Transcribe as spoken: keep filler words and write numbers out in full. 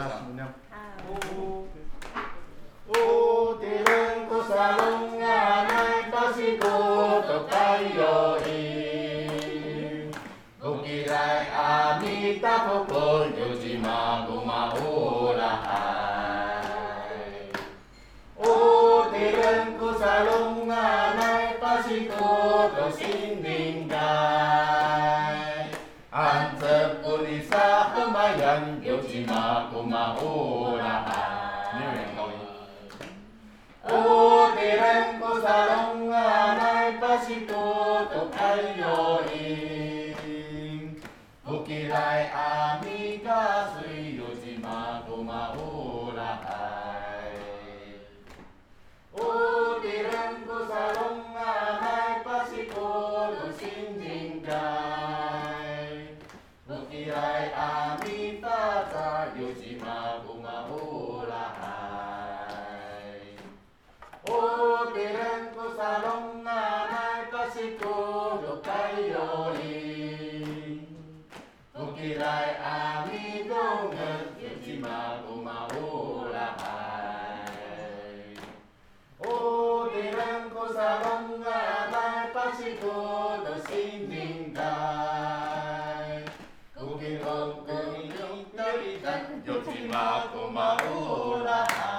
hasilnya. O tirang ko sa lunganay pasiguto kayo Bukiray amita pukol yujima gumaulahay O tirang ko sa lunganay pasiguto sindingay Ansep uni sa kamayan yujima gumaulahay O tirang ko sa lunganay pasiguto kayo Bukiray ami kasoy yujima gumaulahay O tirang ko sa lunganay pasiguto sinjingkay Bukiray ami tata yujima gumaulahay O tirang ko sa lunganay pasiguto kayo Bukiray ami donget yujima gumaulahay O tirang ko sa lunganay pasiguto sindingkay Bukirong kumiling taritan yujima gumaulahay